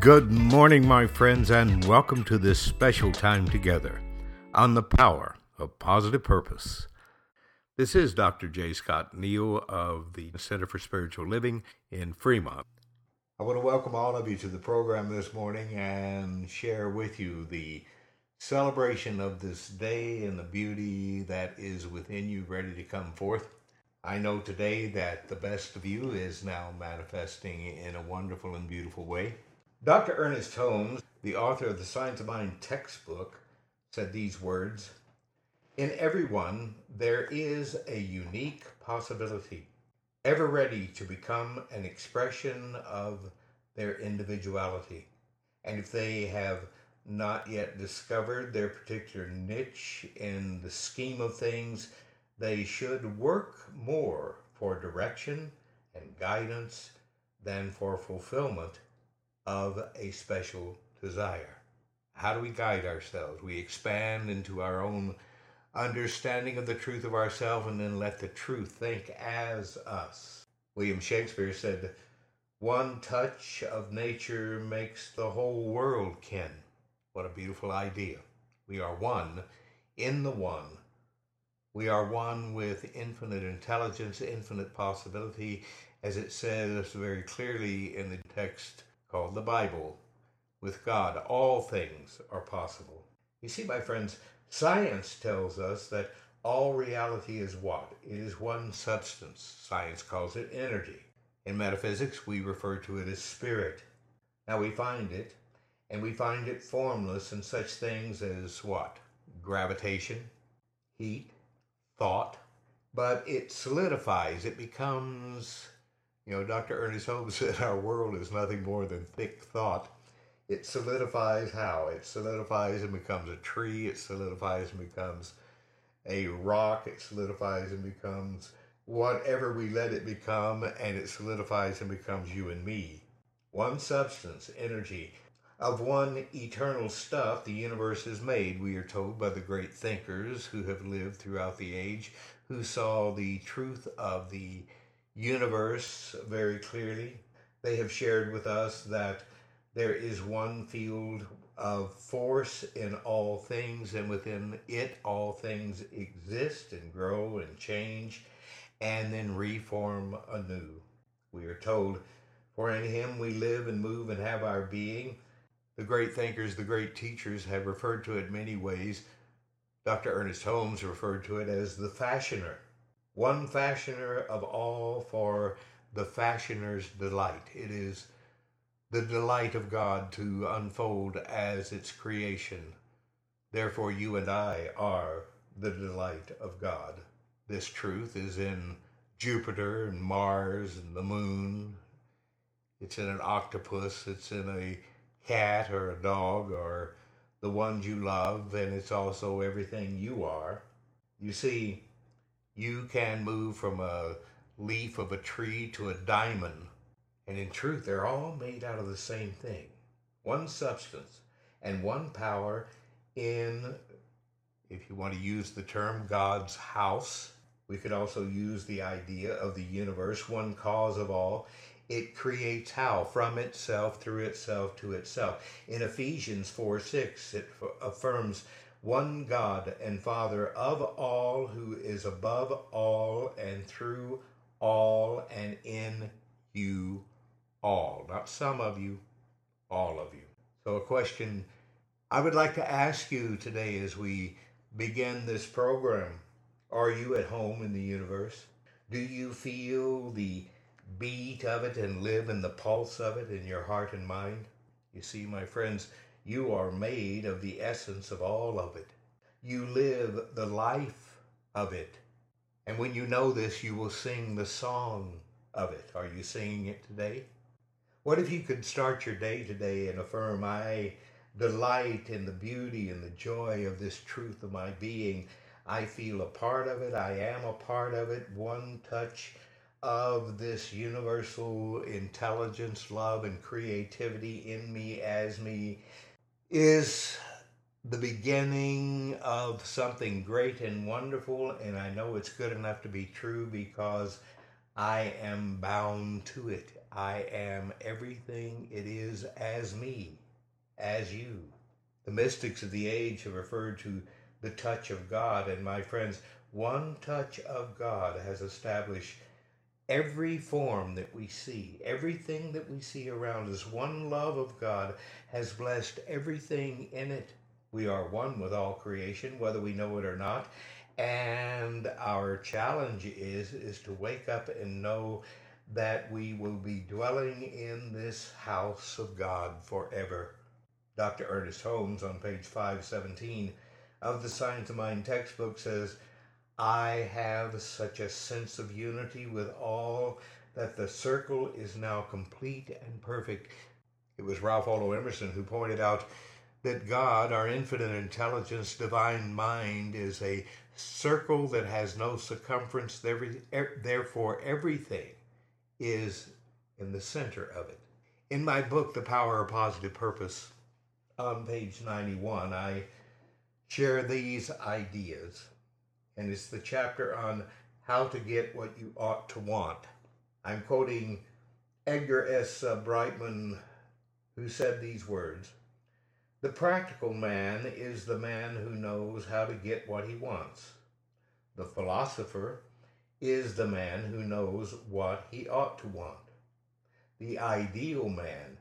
Good morning, my friends, and welcome to this special time together on the power of positive purpose. This is Dr. J. Scott Neal of the Center for Spiritual Living in Fremont. I want to welcome all of you to the program this morning and share with you the celebration of this day and the beauty that is within you ready to come forth. I know today that the best of you is now manifesting in a wonderful and beautiful way. Dr. Ernest Holmes, the author of the Science of Mind textbook, said these words: "In everyone there is a unique possibility, ever ready to become an expression of their individuality. And if they have not yet discovered their particular niche in the scheme of things, they should work more for direction and guidance than for fulfillment of a special desire." How do we guide ourselves? We expand into our own understanding of the truth of ourselves and then let the truth think as us. William Shakespeare said, "One touch of nature makes the whole world kin." What a beautiful idea. We are one in the one. We are one with infinite intelligence, infinite possibility, as it says very clearly in the text called the Bible. With God, all things are possible. You see, my friends, science tells us that all reality is what? It is one substance. Science calls it energy. In metaphysics, we refer to it as spirit. Now we find it, and we find it formless in such things as what? Gravitation, heat, thought. But it solidifies, it becomes, Dr. Ernest Holmes said our world is nothing more than thick thought. It solidifies how? It solidifies and becomes a tree. It solidifies and becomes a rock. It solidifies and becomes whatever we let it become, and it solidifies and becomes you and me. One substance, energy. Of one eternal stuff the universe is made, we are told by the great thinkers who have lived throughout the age, who saw the truth of the universe very clearly. They have shared with us that there is one field of force in all things, and within it all things exist and grow and change and then reform anew. We are told, "For in him we live and move and have our being." The great thinkers, the great teachers have referred to it many ways. Dr. Ernest Holmes referred to it as the fashioner. One fashioner of all for the fashioner's delight. It is the delight of God to unfold as its creation. Therefore, you and I are the delight of God. This truth is in Jupiter and Mars and the moon. It's in an octopus. It's in a cat or a dog or the ones you love, and it's also everything you are. You see, you can move from a leaf of a tree to a diamond, and in truth, they're all made out of the same thing. One substance and one power in, if you want to use the term, God's house. We could also use the idea of the universe, one cause of all. It creates how? From itself, through itself, to itself. In Ephesians 4:6, it affirms one God and Father of all, who is above all and through all and in you all. Not some of you, all of you. So a question I would like to ask you today as we begin this program: are you at home in the universe? Do you feel the beat of it and live in the pulse of it in your heart and mind? You see, my friends, you are made of the essence of all of it. You live the life of it. And when you know this, you will sing the song of it. Are you singing it today? What if you could start your day today and affirm, "I delight in the beauty and the joy of this truth of my being. I feel a part of it. I am a part of it. One touch of this universal intelligence, love, and creativity in me as me is the beginning of something great and wonderful, and I know it's good enough to be true because I am bound to it. I am everything it is as me, as you. The mystics of the age have referred to the touch of God, and my friends, one touch of God has established every form that we see, everything that we see around us. One love of God has blessed everything in it. We are one with all creation, whether we know it or not. And our challenge is to wake up and know that we will be dwelling in this house of God forever. Dr. Ernest Holmes on page 517 of the Science of Mind textbook says, I have such a sense of unity with all that the circle is now complete and perfect. It was Ralph Waldo Emerson who pointed out that God, our infinite intelligence, divine mind, is a circle that has no circumference, therefore everything is in the center of it. In my book, The Power of Positive Purpose, on page 91, I share these ideas. And it's the chapter on how to get what you ought to want. I'm quoting Edgar S. Brightman, who said these words, "The practical man is the man who knows how to get what he wants. The philosopher is the man who knows what he ought to want. The ideal man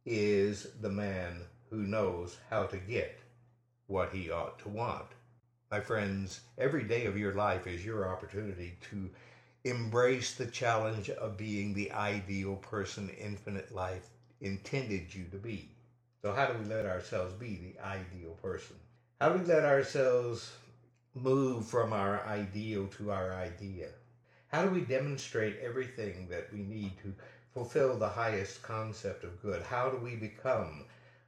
is the man who knows how to get what he ought to want." My friends, every day of your life is your opportunity to embrace the challenge of being the ideal person infinite life intended you to be. So how do we let ourselves be the ideal person? How do we let ourselves move from our ideal to our idea? How do we demonstrate everything that we need to fulfill the highest concept of good? How do we become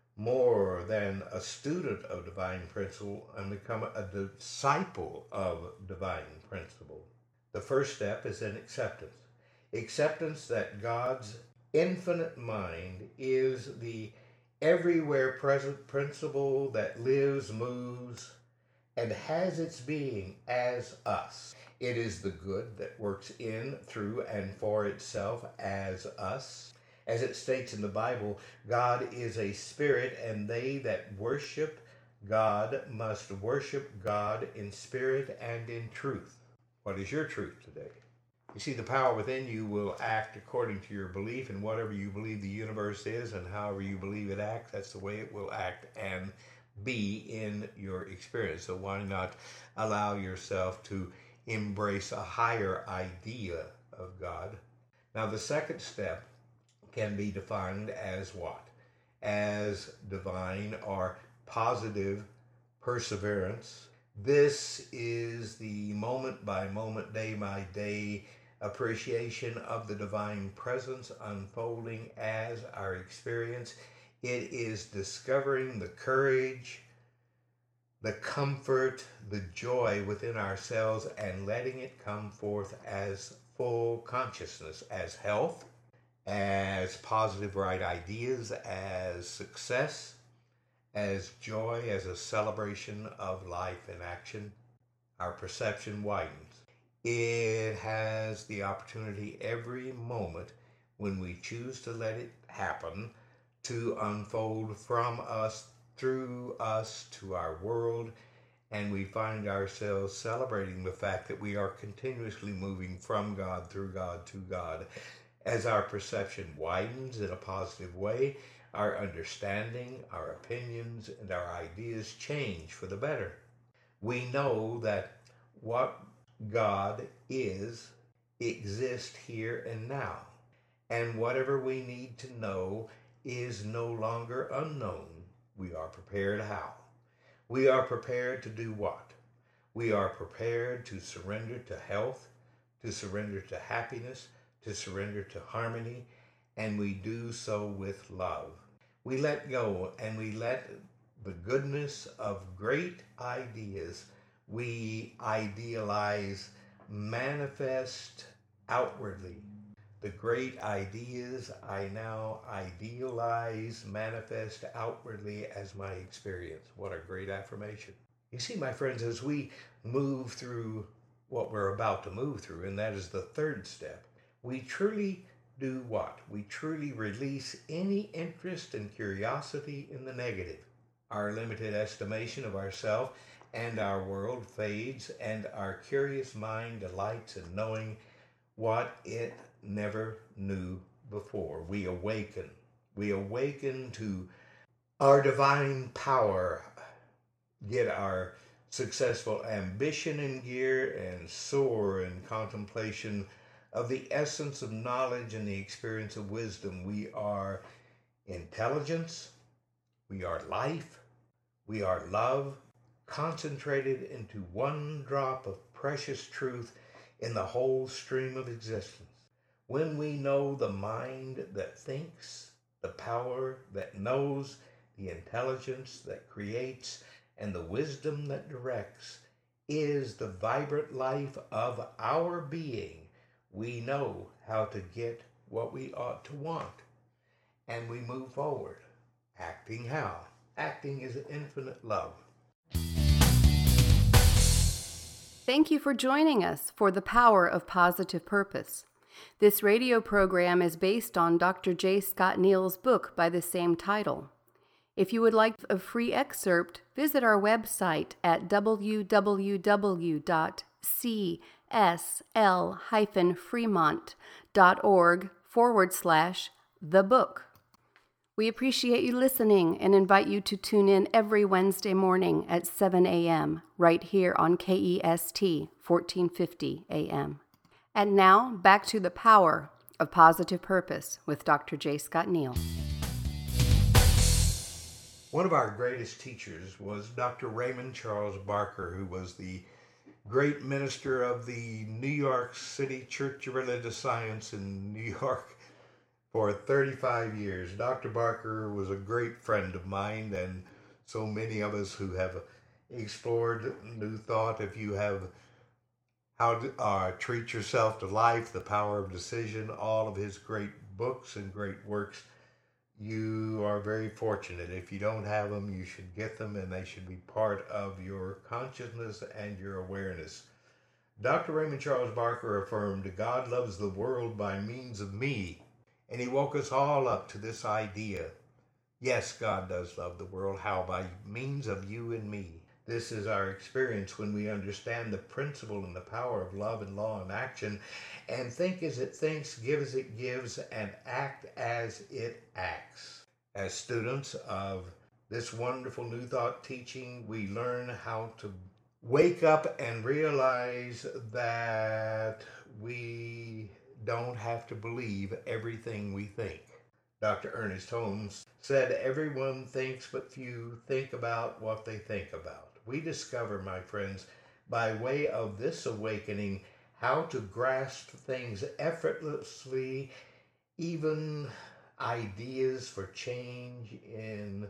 more than a student of divine principle and become a disciple of divine principle? The first step is in acceptance. Acceptance that God's infinite mind is the everywhere present principle that lives, moves, and has its being as us. It is the good that works in, through, and for itself as us. As it states in the Bible, God is a spirit, and they that worship God must worship God in spirit and in truth. What is your truth today? You see, the power within you will act according to your belief, and whatever you believe the universe is and however you believe it acts, that's the way it will act and be in your experience. So why not allow yourself to embrace a higher idea of God? Now, the second step can be defined as what? As divine or positive perseverance. This is the moment by moment, day by day appreciation of the divine presence unfolding as our experience. It is discovering the courage, the comfort, the joy within ourselves and letting it come forth as full consciousness, as health, as positive right ideas, as success, as joy, as a celebration of life in action. Our perception widens. It has the opportunity every moment when we choose to let it happen to unfold from us, through us, to our world, and we find ourselves celebrating the fact that we are continuously moving from God, through God, to God. As our perception widens in a positive way, our understanding, our opinions, and our ideas change for the better. We know that what God is exists here and now, and whatever we need to know is no longer unknown. We are prepared how? We are prepared to do what? We are prepared to surrender to health, to surrender to happiness, to surrender to harmony, and we do so with love. We let go and we let the goodness of great ideas we idealize manifest outwardly. The great ideas I now idealize manifest outwardly as my experience. What a great affirmation. You see, my friends, as we move through what we're about to move through, and that is the third step, we truly do what? We truly release any interest and curiosity in the negative. Our limited estimation of ourselves and our world fades, and our curious mind delights in knowing what it never knew before. We awaken. We awaken to our divine power, get our successful ambition in gear, and soar in contemplation of the essence of knowledge and the experience of wisdom. We are intelligence, we are life, we are love, concentrated into one drop of precious truth in the whole stream of existence. When we know the mind that thinks, the power that knows, the intelligence that creates, and the wisdom that directs is the vibrant life of our being, we know how to get what we ought to want. And we move forward. Acting how? Acting is infinite love. Thank you for joining us for The Power of Positive Purpose. This radio program is based on Dr. J. Scott Neal's book by the same title. If you would like a free excerpt, visit our website at www.csl-fremont.org/the book. We appreciate you listening and invite you to tune in every Wednesday morning at 7 a.m. right here on KEST 1450 a.m. And now, back to The Power of Positive Purpose with Dr. J. Scott Neal. One of our greatest teachers was Dr. Raymond Charles Barker, who was the great minister of the New York City Church of Religious Science in New York for 35 years. Dr. Barker was a great friend of mine, and so many of us who have explored New Thought. If you have How to Treat Yourself to Life, The Power of Decision, all of his great books and great works, you are very fortunate. If you don't have them, you should get them, and they should be part of your consciousness and your awareness. Dr. Raymond Charles Barker affirmed, God loves the world by means of me, and he woke us all up to this idea. Yes, God does love the world. How? By means of you and me. This is our experience when we understand the principle and the power of love and law and action, and think as it thinks, give as it gives, and act as it acts. As students of this wonderful New Thought teaching, we learn how to wake up and realize that we don't have to believe everything we think. Dr. Ernest Holmes said, everyone thinks, but few think about what they think about. We discover, my friends, by way of this awakening, how to grasp things effortlessly, even ideas for change in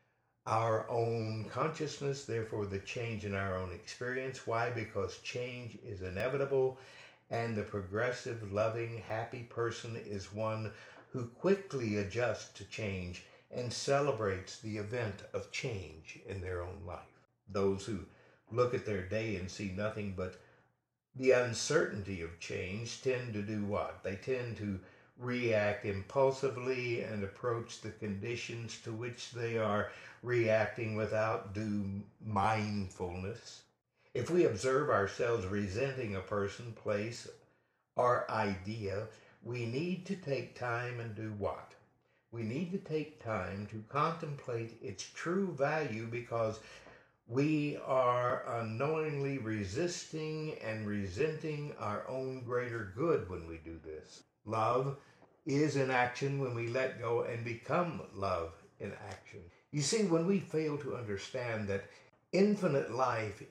our own consciousness, therefore the change in our own experience. Why? Because change is inevitable, and the progressive, loving, happy person is one who quickly adjusts to change and celebrates the event of change in their own life. Those who look at their day and see nothing but the uncertainty of change tend to do what? They tend to react impulsively and approach the conditions to which they are reacting without due mindfulness. If we observe ourselves resenting a person, place, or idea, we need to take time and do what? We need to take time to contemplate its true value, because we are unknowingly resisting and resenting our own greater good when we do this. Love is in action when we let go and become love in action. You see, when we fail to understand that infinite life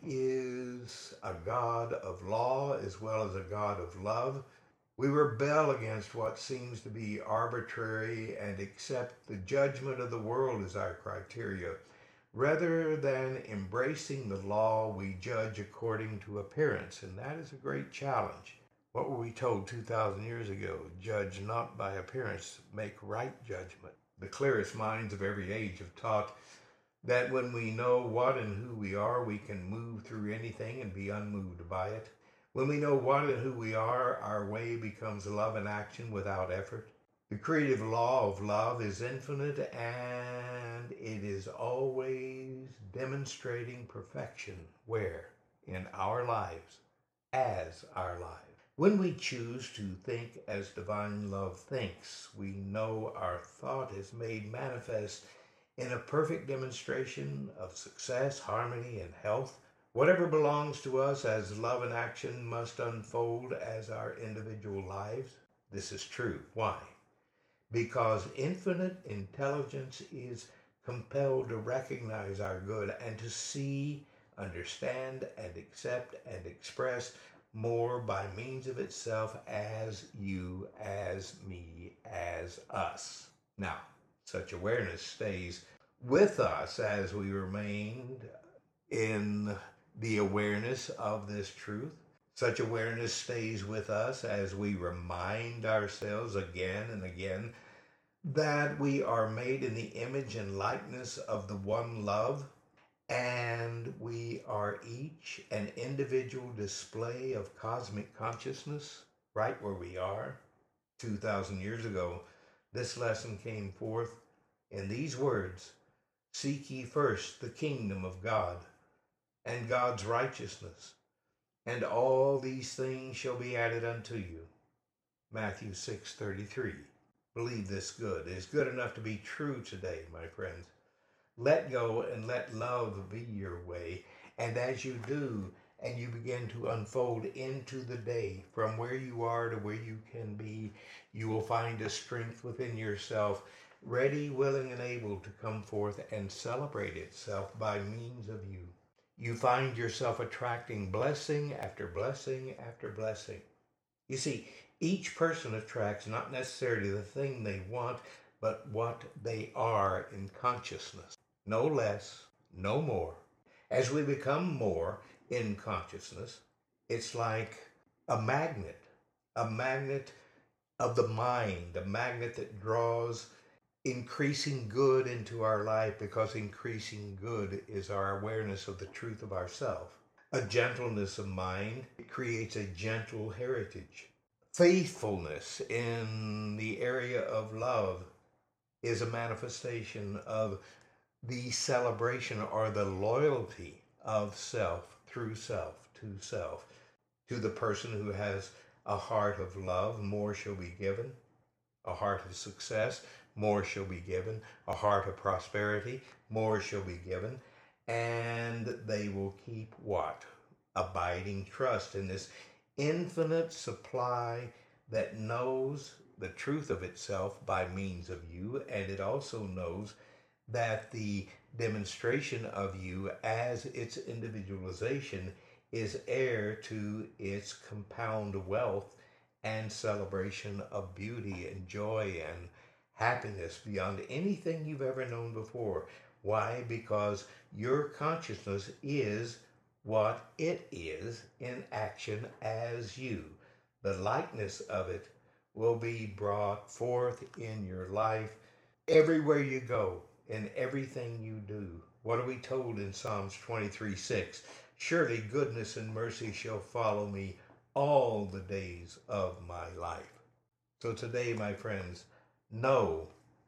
is a God of law as well as a God of love, we rebel against what seems to be arbitrary and accept the judgment of the world as our criteria. Rather than embracing the law, we judge according to appearance, and that is a great challenge. What were we told 2,000 years ago? Judge not by appearance, make right judgment. The clearest minds of every age have taught that when we know what and who we are, we can move through anything and be unmoved by it. When we know what and who we are, our way becomes love in action without effort. The creative law of love is infinite and it is always demonstrating perfection. Where? In our lives, as our lives. When we choose to think as divine love thinks, we know our thought is made manifest in a perfect demonstration of success, harmony, and health. Whatever belongs to us as love in action must unfold as our individual lives. This is true. Why? Because infinite intelligence is compelled to recognize our good and to see, understand, and accept and express more by means of itself as you, as me, as us. Now, such awareness stays with us as we remain in the awareness of this truth. Such awareness stays with us as we remind ourselves again and again that we are made in the image and likeness of the one love, and we are each an individual display of cosmic consciousness right where we are. 2,000 years ago, this lesson came forth in these words: "Seek ye first the kingdom of God and God's righteousness, and all these things shall be added unto you." Matthew 6:33. Believe this good. It is good enough to be true today, my friends. Let go and let love be your way. And as you do, and you begin to unfold into the day from where you are to where you can be, you will find a strength within yourself, ready, willing, and able to come forth and celebrate itself by means of you. You find yourself attracting blessing after blessing after blessing. You see, each person attracts not necessarily the thing they want, but what they are in consciousness. No less, no more. As we become more in consciousness, it's like a magnet of the mind, a magnet that draws increasing good into our life, because increasing good is our awareness of the truth of ourself. A gentleness of mind creates a gentle heritage. Faithfulness in the area of love is a manifestation of the celebration or the loyalty of self through self to self. To the person who has a heart of love, more shall be given. A heart of success, more shall be given. A heart of prosperity, more shall be given. And they will keep what? Abiding trust in this infinite supply that knows the truth of itself by means of you, and it also knows that the demonstration of you as its individualization is heir to its compound wealth and celebration of beauty and joy and happiness beyond anything you've ever known before. Why? Because your consciousness is what it is in action as you. The likeness of it will be brought forth in your life everywhere you go, in everything you do. What are we told in Psalms 23:6? Surely goodness and mercy shall follow me all the days of my life. So today, my friends, know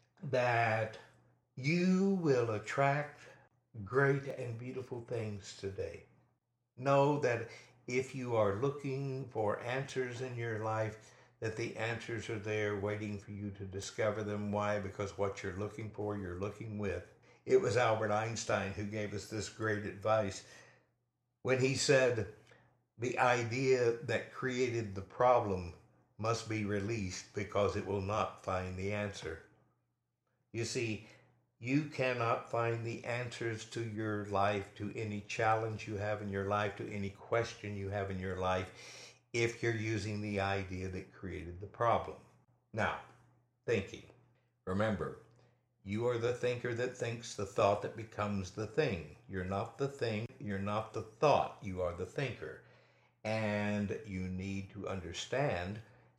that you will attract great and beautiful things today. Know that if you are looking for answers in your life, that the answers are there waiting for you to discover them. Why? Because what you're looking for, you're looking with. It was Albert Einstein who gave us this great advice when he said, the idea that created the problem must be released because it will not find the answer. You see, you cannot find the answers to your life, to any challenge you have in your life, to any question you have in your life, if you're using the idea that created the problem. Now, thinking. Remember, you are the thinker that thinks the thought that becomes the thing. You're not the thing, you're not the thought, you are the thinker. And you need to understand,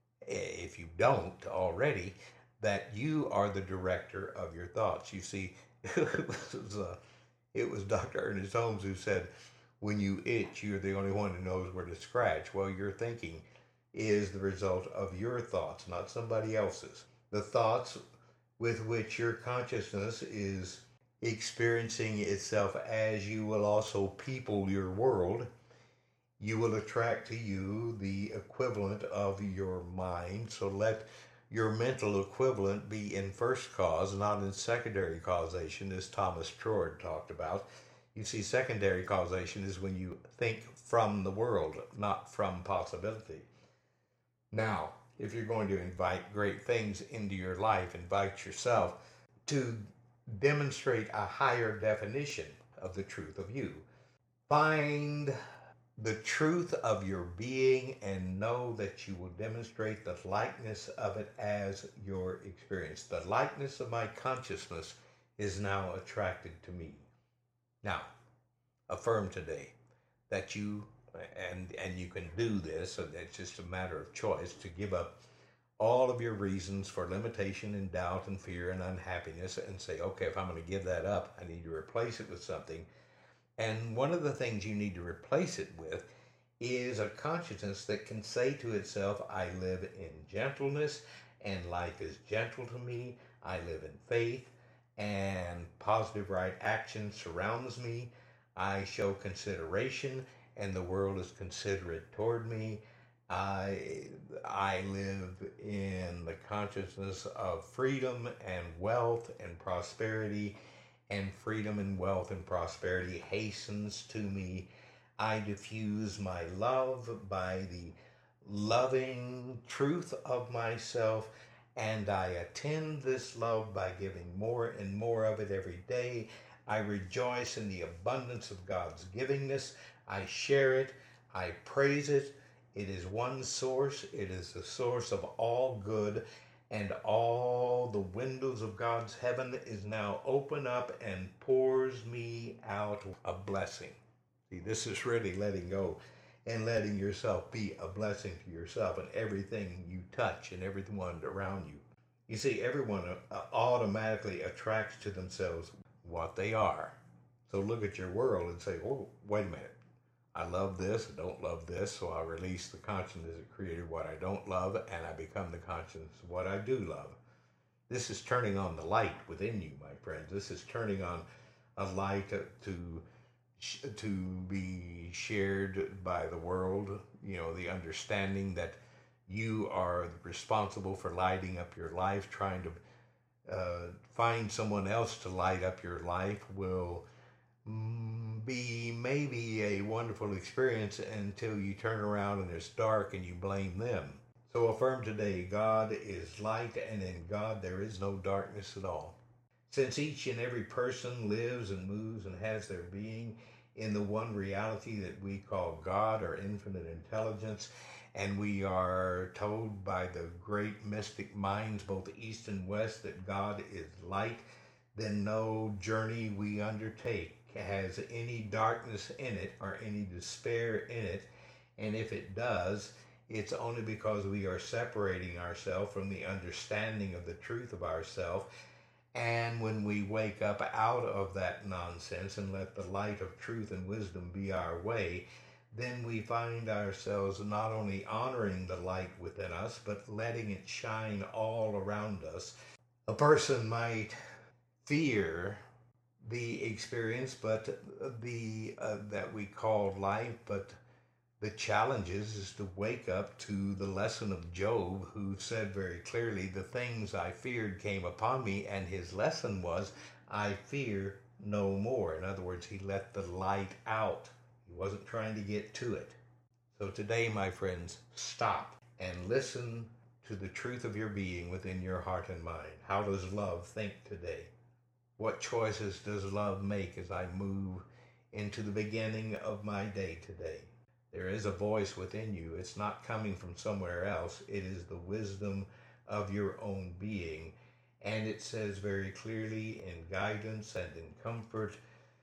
if you don't already, that you are the director of your thoughts. You see, it was Dr. Ernest Holmes who said, when you itch, you're the only one who knows where to scratch. Well, your thinking is the result of your thoughts, not somebody else's. The thoughts with which your consciousness is experiencing itself as you will also people your world, you will attract to you the equivalent of your mind. So let your mental equivalent be in first cause, not in secondary causation, as Thomas Trord talked about. You see, secondary causation is when you think from the world, not from possibility. Now, if you're going to invite great things into your life, invite yourself to demonstrate a higher definition of the truth of you. Find the truth of your being and know that you will demonstrate the likeness of it as your experience. The likeness of my consciousness is now attracted to me. Now, affirm today that you, and you can do this, and it's just a matter of choice, to give up all of your reasons for limitation and doubt and fear and unhappiness and say, okay, if I'm going to give that up, I need to replace it with something. And one of the things you need to replace it with is a consciousness that can say to itself, I live in gentleness and life is gentle to me. I live in faith and positive right action surrounds me. I show consideration and the world is considerate toward me. I live in the consciousness of freedom and wealth and prosperity, and freedom and wealth and prosperity hastens to me. I diffuse my love by the loving truth of myself, and I attend this love by giving more and more of it every day. I rejoice in the abundance of God's givingness. I share it. I praise it. It is one source. It is the source of all good, and all the windows of God's heaven is now open up and pours me out a blessing. See, this is really letting go and letting yourself be a blessing to yourself and everything you touch and everyone around you. You see, everyone automatically attracts to themselves what they are. So look at your world and say, oh, wait a minute. I love this, I don't love this, so I release the consciousness that created what I don't love, and I become the consciousness of what I do love. This is turning on the light within you, my friends. This is turning on a light to be shared by the world. You know, the understanding that you are responsible for lighting up your life. Trying to find someone else to light up your life will be maybe a wonderful experience until you turn around and it's dark and you blame them. So affirm today, God is light, and in God there is no darkness at all. Since each and every person lives and moves and has their being in the one reality that we call God or infinite intelligence, and we are told by the great mystic minds, both east and west, that God is light, then no journey we undertake has any darkness in it or any despair in it. And if it does, it's only because we are separating ourselves from the understanding of the truth of ourselves. And when we wake up out of that nonsense and let the light of truth and wisdom be our way, then we find ourselves not only honoring the light within us, but letting it shine all around us. A person might fear the experience, but the that we call life, but the challenge is to wake up to the lesson of Job, who said very clearly, the things I feared came upon me, and his lesson was, I fear no more. In other words, he let the light out. He wasn't trying to get to it. So today, my friends, stop and listen to the truth of your being within your heart and mind. How does love think today? What choices does love make as I move into the beginning of my day today? There is a voice within you. It's not coming from somewhere else. It is the wisdom of your own being. And it says very clearly in guidance and in comfort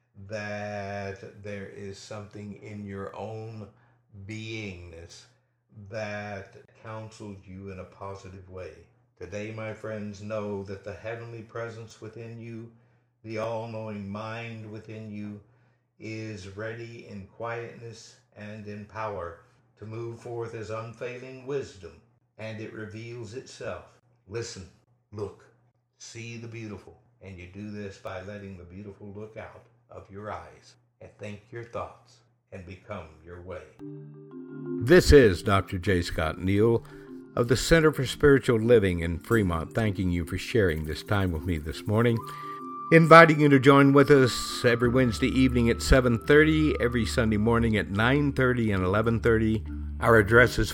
that there is something in your own beingness that counsels you in a positive way. Today, my friends, know that the heavenly presence within you, the all-knowing mind within you, is ready in quietness and in power to move forth as unfailing wisdom, and it reveals itself. Listen, look, see the beautiful, and you do this by letting the beautiful look out of your eyes and think your thoughts and become your way. This is Dr. J. Scott Neal of the Center for Spiritual Living in Fremont, thanking you for sharing this time with me this morning, inviting you to join with us every Wednesday evening at 7:30, every Sunday morning at 9:30 and 11:30. Our address is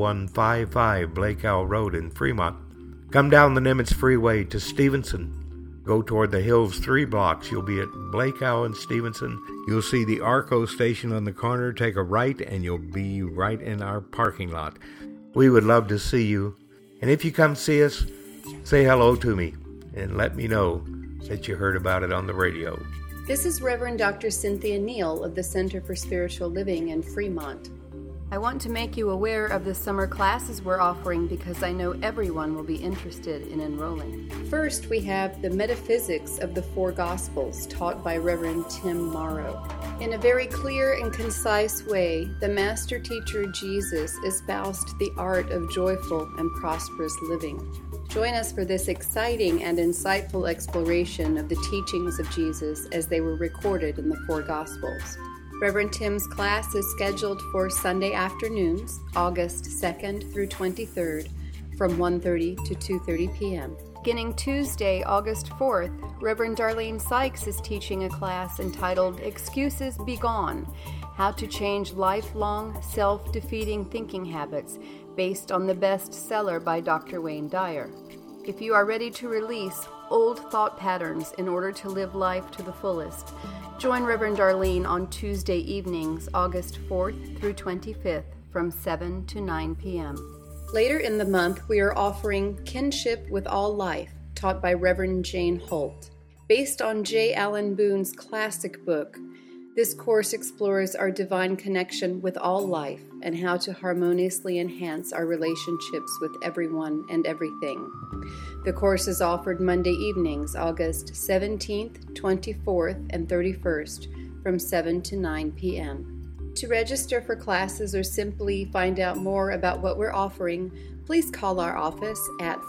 40155 Blake Owl Road in Fremont. Come down the Nimitz Freeway to Stevenson. Go toward the hills 3 blocks. You'll be at Blake Owl and Stevenson. You'll see the Arco station on the corner. Take a right and you'll be right in our parking lot. We would love to see you. And if you come see us, say hello to me and let me know that you heard about it on the radio. This is Reverend Dr. Cynthia Neal of the Center for Spiritual Living in Fremont. I want to make you aware of the summer classes we're offering because I know everyone will be interested in enrolling. First, we have the Metaphysics of the Four Gospels, taught by Reverend Tim Morrow. In a very clear and concise way, the Master Teacher Jesus espoused the art of joyful and prosperous living. Join us for this exciting and insightful exploration of the teachings of Jesus as they were recorded in the Four Gospels. Reverend Tim's class is scheduled for Sunday afternoons, August 2nd through 23rd, from 1:30 to 2:30 p.m. Beginning Tuesday, August 4th, Reverend Darlene Sykes is teaching a class entitled Excuses Be Gone, How to Change Lifelong Self-Defeating Thinking Habits, based on the bestseller by Dr. Wayne Dyer. If you are ready to release old thought patterns in order to live life to the fullest, join Reverend Darlene on Tuesday evenings, August 4th through 25th, from 7 to 9 p.m. Later in the month, we are offering Kinship with All Life, taught by Reverend Jane Holt. Based on J. Allen Boone's classic book, this course explores our divine connection with all life and how to harmoniously enhance our relationships with everyone and everything. The course is offered Monday evenings, August 17th, 24th, and 31st, from 7 to 9 p.m. To register for classes or simply find out more about what we're offering, please call our office at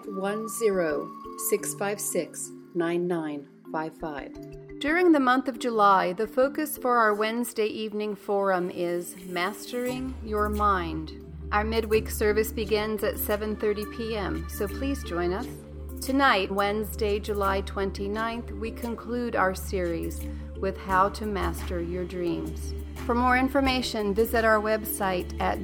510-656-9955. During the month of July, the focus for our Wednesday evening forum is Mastering Your Mind. Our midweek service begins at 7:30 p.m., so please join us. Tonight, Wednesday, July 29th, we conclude our series with How to Master Your Dreams. For more information, visit our website at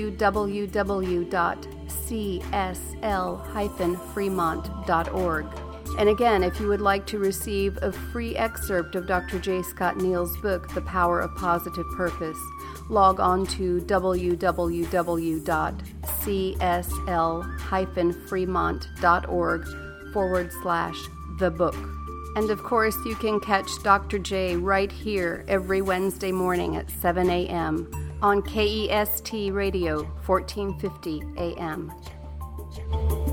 www.csl-fremont.org. And again, if you would like to receive a free excerpt of Dr. J. Scott Neal's book, The Power of Positive Purpose, log on to www.csl-fremont.org/the book. And of course, you can catch Dr. J right here every Wednesday morning at 7 a.m. on KEST Radio, 1450 AM.